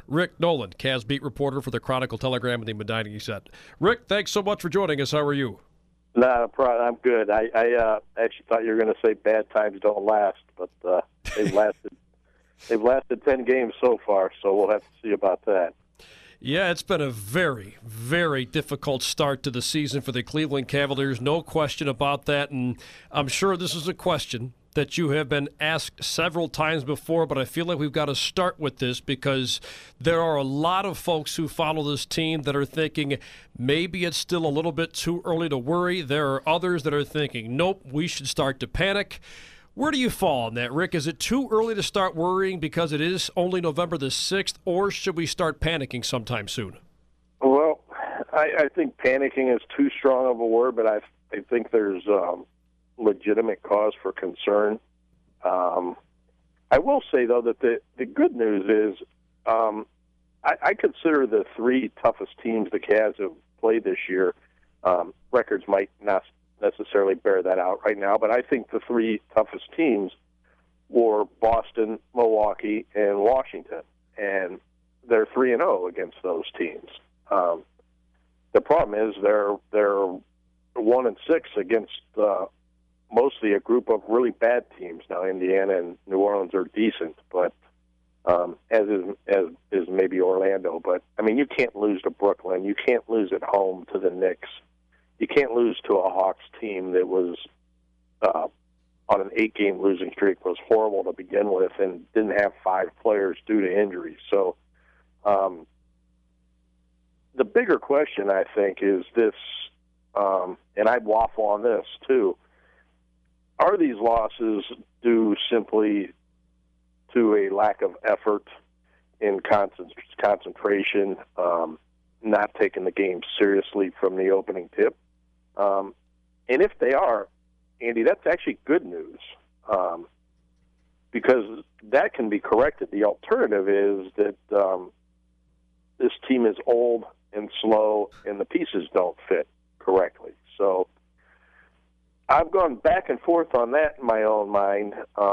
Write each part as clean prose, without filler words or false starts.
Rick Nolan, Cavs beat reporter for the Chronicle-Telegram and the Medina Gazette. Rick, thanks so much for joining us. How are you? Not a problem. I'm good. I actually thought you were going to say bad times don't last, but they've lasted. They've lasted 10 games so far, so we'll have to see about that. Yeah, it's been a very, very difficult start to the season for the Cleveland Cavaliers. No question about that, and I'm sure this is a question that you have been asked several times before, but I feel like we've got to start with this because there are a lot of folks who follow this team that are thinking maybe it's still a little bit too early to worry. There are others that are thinking, nope, we should start to panic. Where do you fall on that, Rick? Is it too early to start worrying because it is only November the 6th, or should we start panicking sometime soon? Well, I think panicking is too strong of a word, but I think there's legitimate cause for concern. I will say, though, that the good news is I consider the three toughest teams the Cavs have played this year. Records might not necessarily bear that out right now, but I think the three toughest teams were Boston, Milwaukee, and Washington, and they're 3-0 against those teams. The problem is they're 1-6 against mostly a group of really bad teams. Now, Indiana and New Orleans are decent, but as is maybe Orlando. But I mean, you can't lose to Brooklyn. You can't lose at home to the Knicks. You can't lose to a Hawks team that was on an 8-game losing streak, was horrible to begin with, and didn't have 5 players due to injuries. So the bigger question, I think, is this, and I'd waffle on this too, are these losses due simply to a lack of effort in concentration, not taking the game seriously from the opening tip? And if they are, Andy, that's actually good news, because that can be corrected. The alternative is that this team is old and slow, and the pieces don't fit correctly. So I've gone back and forth on that in my own mind.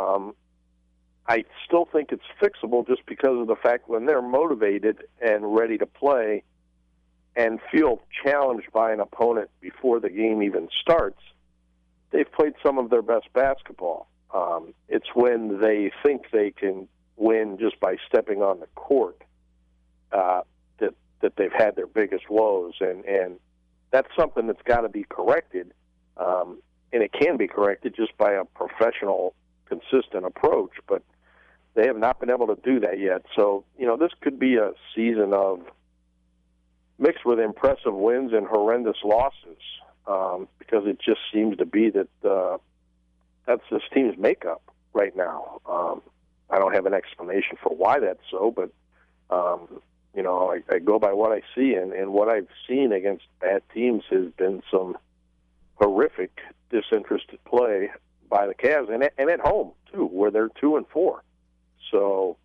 I still think it's fixable just because of the fact when they're motivated and ready to play and feel challenged by an opponent before the game even starts, they've played some of their best basketball. It's when they think they can win just by stepping on the court that they've had their biggest woes, and that's something that's got to be corrected, and it can be corrected just by a professional, consistent approach, but they have not been able to do that yet. So, this could be a season of mixed with impressive wins and horrendous losses, because it just seems to be that that's this team's makeup right now. I don't have an explanation for why that's so, but I go by what I see, and what I've seen against bad teams has been some horrific, disinterested play by the Cavs, and at home too, where they're 2-4. So,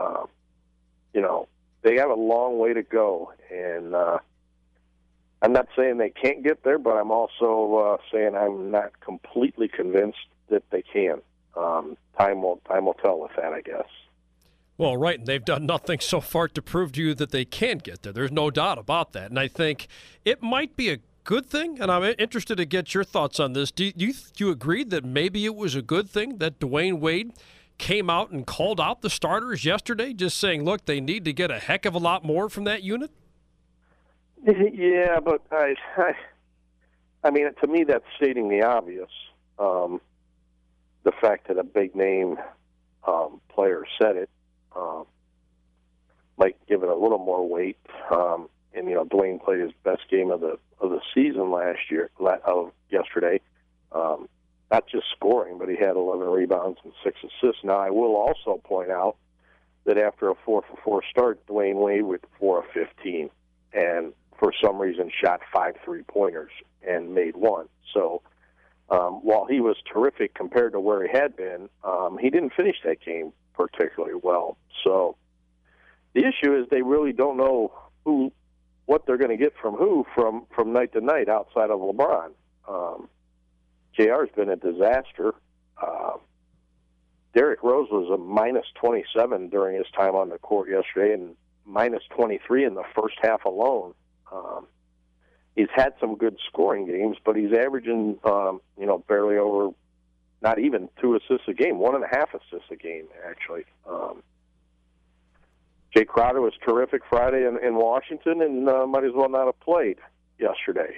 they have a long way to go, and I'm not saying they can't get there, but I'm also saying I'm not completely convinced that they can. Time will tell with that, I guess. Well, right, and they've done nothing so far to prove to you that they can get there. There's no doubt about that, and I think it might be a good thing, and I'm interested to get your thoughts on this. Do you agree that maybe it was a good thing that Dwayne Wade came out and called out the starters yesterday, just saying, look, they need to get a heck of a lot more from that unit? Yeah, but I mean, to me, that's stating the obvious. The fact that a big-name player said it might give it a little more weight. And Dwayne played his best game of the season yesterday. Not just scoring, but he had 11 rebounds and 6 assists. Now, I will also point out that after a 4-for-4 start, Dwayne Wade went 4 of 15, and for some reason shot 5 3-pointers and made 1. So while he was terrific compared to where he had been, he didn't finish that game particularly well. So the issue is they really don't know what they're going to get from from night to night outside of LeBron. JR's been a disaster. Derrick Rose was a -27 during his time on the court yesterday, and minus 23 in the first half alone. He's had some good scoring games, but he's averaging, barely over, not even 2 assists a game, 1.5 assists a game, actually. Jay Crowder was terrific Friday in Washington and might as well not have played yesterday.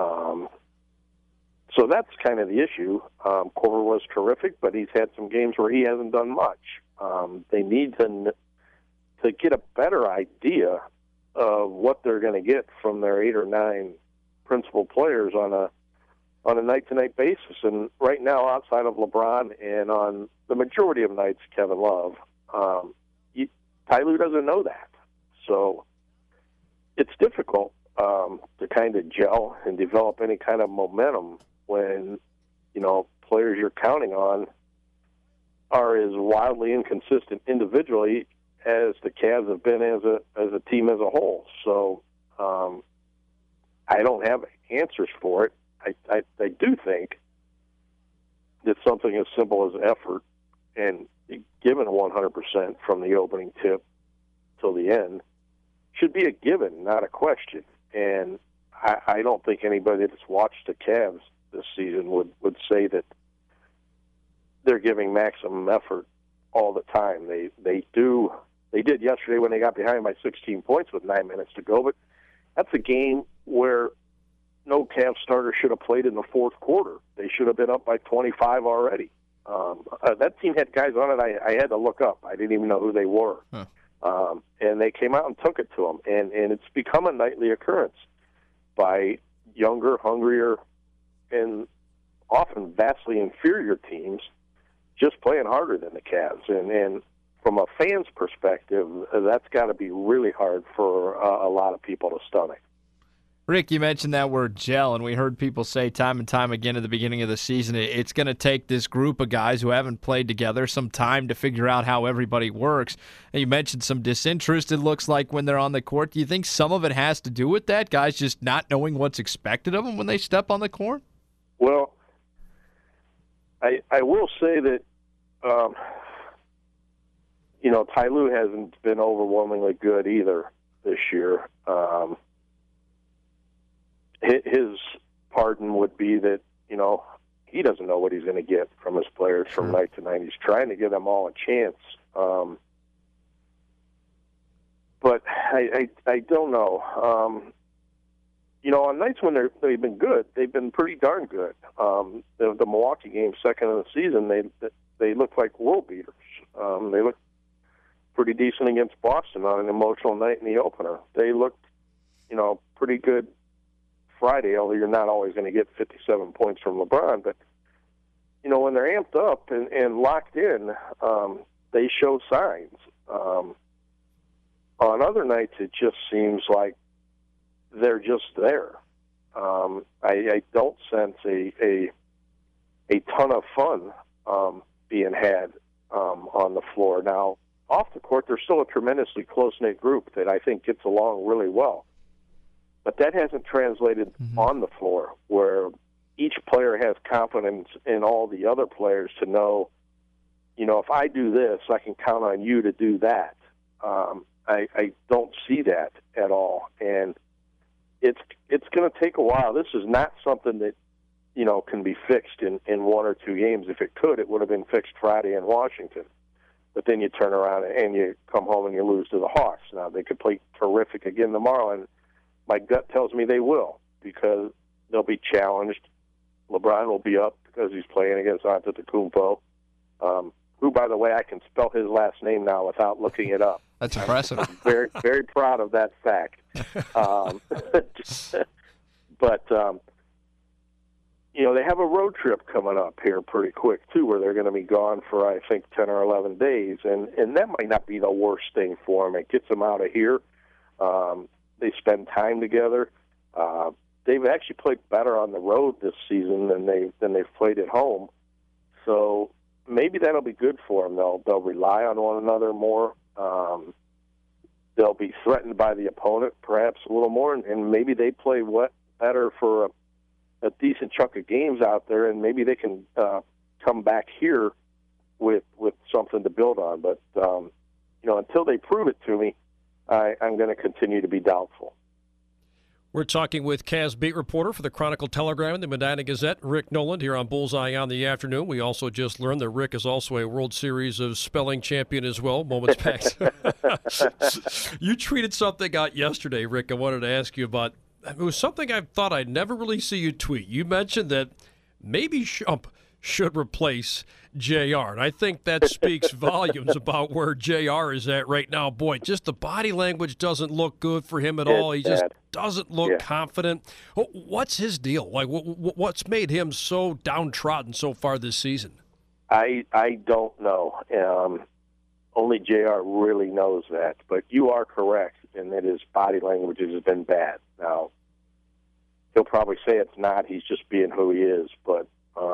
So that's kind of the issue. Korver was terrific, but he's had some games where he hasn't done much. They need to get a better idea of what they're going to get from their 8 or 9 principal players on a night-to-night basis. And right now, outside of LeBron and on the majority of nights, Kevin Love, Ty Lue doesn't know that. So it's difficult to kind of gel and develop any kind of momentum when, players you're counting on are as wildly inconsistent individually as the Cavs have been as a team as a whole. So I don't have answers for it. I do think that something as simple as effort and given 100% from the opening tip till the end should be a given, not a question. And I don't think anybody that's watched the Cavs this season would say that they're giving maximum effort all the time. They did yesterday when they got behind by 16 points with 9 minutes to go, but that's a game where no Cavs starter should have played in the fourth quarter. They should have been up by 25 already. That team had guys on it I had to look up. I didn't even know who they were. Huh. And they came out and took it to them. And it's become a nightly occurrence by younger, hungrier, and often vastly inferior teams just playing harder than the Cavs. And from a fan's perspective, that's got to be really hard for a lot of people to stomach. Rick, you mentioned that word gel, and we heard people say time and time again at the beginning of the season it's going to take this group of guys who haven't played together some time to figure out how everybody works. And you mentioned some disinterest, it looks like, when they're on the court. Do you think some of it has to do with that, guys just not knowing what's expected of them when they step on the court? Well, I will say that, Ty Lue hasn't been overwhelmingly good either this year. His pardon would be that, he doesn't know what he's going to get from his players from night to night. He's trying to give them all a chance. But I don't know. On nights when they've been good, they've been pretty darn good. The Milwaukee game, second of the season, they looked like world beaters. They looked pretty decent against Boston on an emotional night in the opener. They looked, pretty good Friday, although you're not always going to get 57 points from LeBron. But, when they're amped up and locked in, they show signs. On other nights, it just seems like they're just there. I don't sense a ton of fun being had on the floor. Now, off the court, they're still a tremendously close-knit group that I think gets along really well. But that hasn't translated on the floor, where each player has confidence in all the other players to know, if I do this, I can count on you to do that. I don't see that at all. And it's going to take a while. This is not something that, can be fixed in 1 or 2 games. If it could, it would have been fixed Friday in Washington. But then you turn around and you come home and you lose to the Hawks. Now, they could play terrific again tomorrow, and my gut tells me they will, because they'll be challenged. LeBron will be up because he's playing against Antetokounmpo, who, by the way, I can spell his last name now without looking it up. That's impressive. I'm very, very proud of that fact. But they have a road trip coming up here pretty quick, too, where they're going to be gone for, I think, 10 or 11 days. And that might not be the worst thing for them. It gets them out of here. They spend time together. They've actually played better on the road this season than they've played at home. So maybe that'll be good for them. They'll rely on one another more. They'll be threatened by the opponent perhaps a little more, and maybe they play better for a decent chunk of games out there, and maybe they can come back here with something to build on. But until they prove it to me, I'm going to continue to be doubtful. We're talking with Cavs beat reporter for the Chronicle Telegram and the Medina Gazette, Rick Noland, here on Bullseye on the Afternoon. We also just learned that Rick is also a World Series of spelling champion as well, moments back. You tweeted something out yesterday, Rick, I wanted to ask you about. It was something I thought I'd never really see you tweet. You mentioned that maybe Shump should replace JR. And I think that speaks volumes about where JR is at right now. Boy, just the body language doesn't look good for him at all. He just doesn't look confident. What's his deal? Like, what's made him so downtrodden so far this season? I don't know. Only JR really knows that. But you are correct in that his body language has been bad. Now, he'll probably say it's not. He's just being who he is. But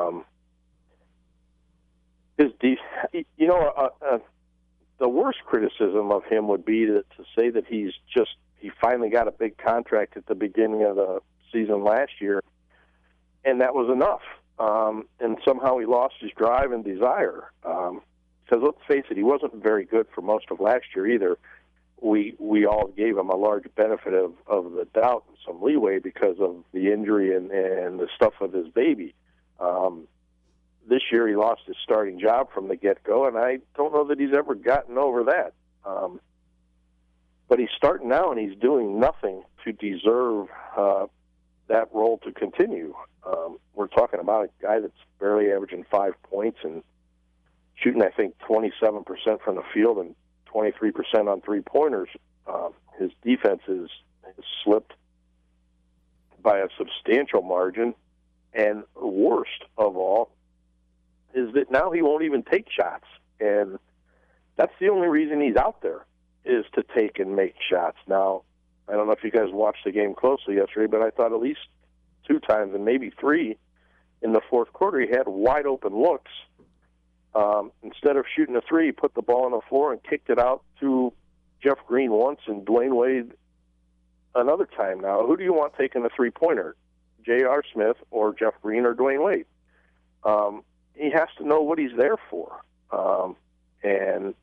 the worst criticism of him would be to say that he finally got a big contract at the beginning of the season last year, and that was enough. And somehow he lost his drive and desire. Because let's face it, he wasn't very good for most of last year either. We all gave him a large benefit of the doubt and some leeway because of the injury and the stuff with his baby. This year he lost his starting job from the get-go, and I don't know that he's ever gotten over that. But he's starting now, and he's doing nothing to deserve that role to continue. We're talking about a guy that's barely averaging 5 points and shooting, I think, 27% from the field and 23% on three-pointers. His defense has slipped by a substantial margin, and worst of all is that now he won't even take shots, and that's the only reason he's out there, is to take and make shots. Now, I don't know if you guys watched the game closely yesterday, but I thought at least 2 times and maybe 3 in the fourth quarter he had wide-open looks. Instead of shooting a 3, he put the ball on the floor and kicked it out to Jeff Green once and Dwayne Wade another time. Now, who do you want taking the three-pointer, J.R. Smith or Jeff Green or Dwayne Wade? He has to know what he's there for. And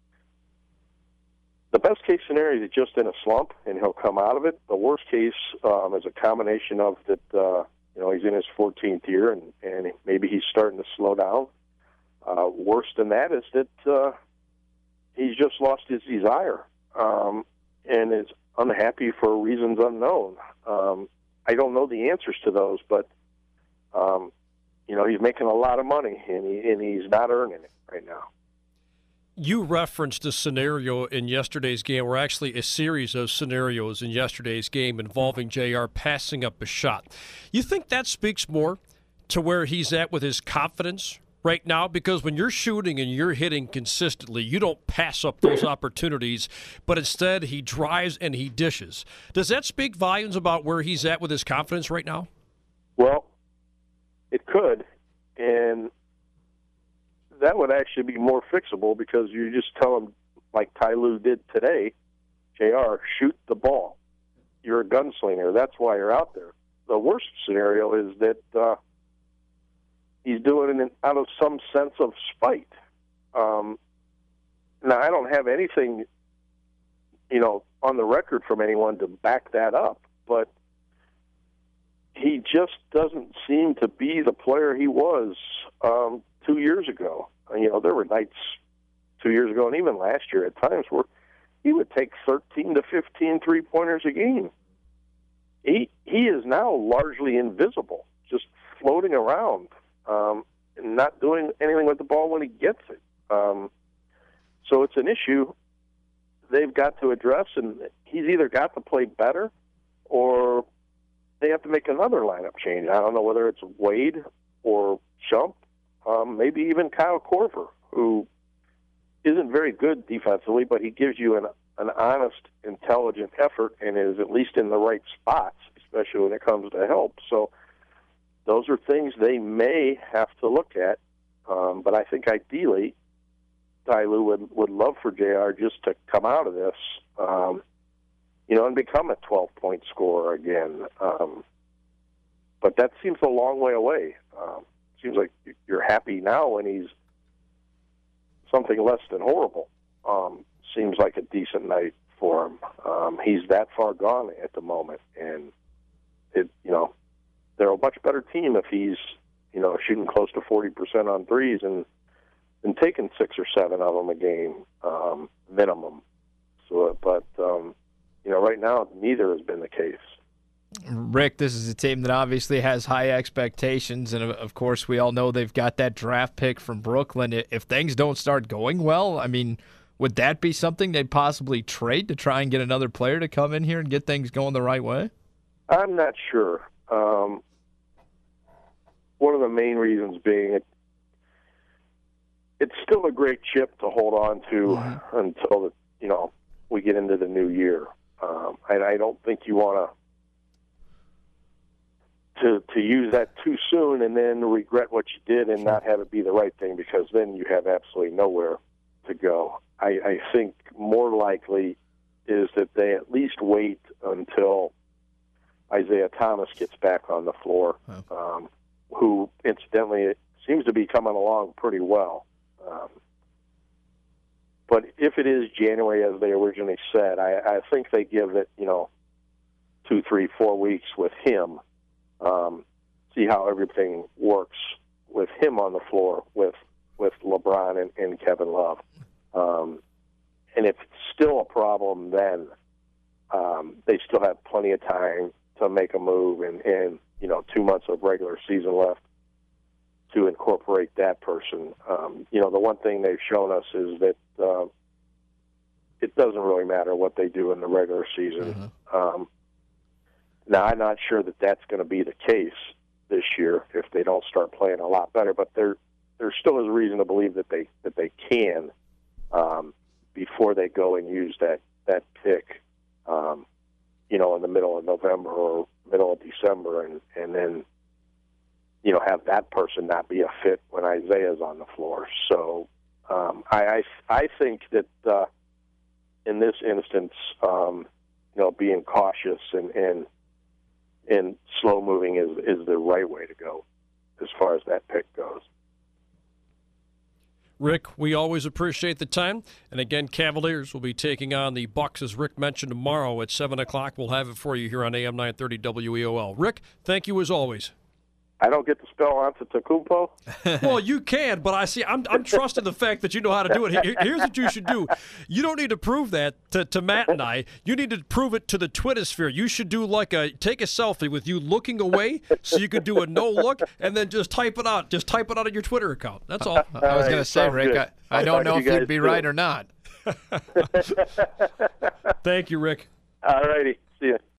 the best-case scenario is just in a slump, and he'll come out of it. The worst case is a combination of that, he's in his 14th year, and maybe he's starting to slow down. Worse than that is that he's just lost his desire and is unhappy for reasons unknown. I don't know the answers to those, but he's making a lot of money, and he's not earning it right now. You referenced a scenario in yesterday's game, or actually a series of scenarios in yesterday's game involving JR passing up a shot. You think that speaks more to where he's at with his confidence right now? Because when you're shooting and you're hitting consistently, you don't pass up those opportunities, but instead he drives and he dishes. Does that speak volumes about where he's at with his confidence right now? Well, it could, and that would actually be more fixable because you just tell him, like Ty Lue did today, JR, shoot the ball. You're a gunslinger. That's why you're out there. The worst scenario is that he's doing it out of some sense of spite. Now, I don't have anything, on the record from anyone to back that up, but he just doesn't seem to be the player he was 2 years ago. There were nights 2 years ago and even last year at times where he would take 13 to 15 three-pointers a game. He is now largely invisible, just floating around and not doing anything with the ball when he gets it. So it's an issue they've got to address, and he's either got to play better or they have to make another lineup change. I don't know whether it's Wade or Shump, maybe even Kyle Korver, who isn't very good defensively, but he gives you an honest, intelligent effort and is at least in the right spots, especially when it comes to help. So those are things they may have to look at, but I think ideally Ty Lue would love for JR just to come out of this, and become a 12-point scorer again. But that seems a long way away. Seems like you're happy now when he's something less than horrible. Seems like a decent night for him. He's that far gone at the moment, and they're a much better team if he's shooting close to 40% on threes and taking 6 or 7 of them a game minimum. So, but right now neither has been the case. Rick, this is a team that obviously has high expectations, and of course we all know they've got that draft pick from Brooklyn. If things don't start going well, I mean, would that be something they'd possibly trade to try and get another player to come in here and get things going the right way? I'm not sure. One of the main reasons being it's still a great chip to hold on to until we get into the new year. And I don't think you want to use that too soon and then regret what you did and not have it be the right thing, because then you have absolutely nowhere to go. I think more likely is that they at least wait until Isaiah Thomas gets back on the floor, who incidentally seems to be coming along pretty well. But if it is January, as they originally said, I think they give it 2, 3, 4 weeks with him. See how everything works with him on the floor with LeBron and Kevin Love. And if it's still a problem, then they still have plenty of time to make a move and 2 months of regular season left to incorporate that person. The one thing they've shown us is that it doesn't really matter what they do in the regular season. Now, I'm not sure that that's going to be the case this year if they don't start playing a lot better, but there still is reason to believe that they can before they go and use that pick, in the middle of November or middle of December, and then have that person not be a fit when Isaiah's on the floor. So I think that in this instance, being cautious and slow moving is the right way to go as far as that pick goes. Rick, we always appreciate the time. And again, Cavaliers will be taking on the Bucks, as Rick mentioned, tomorrow at 7 o'clock. We'll have it for you here on AM 930 WEOL. Rick, thank you as always. I don't get to spell Antetokounmpo? Well, you can, but I'm trusting the fact that you know how to do it. Here's what you should do. You don't need to prove that to Matt and I. You need to prove it to the Twittersphere. You should do take a selfie with you looking away so you could do a no look and then just type it out. Just type it out on your Twitter account. That's all. I was going to say, Rick, I don't know if you'd be right or not. Thank you, Rick. All righty. See ya.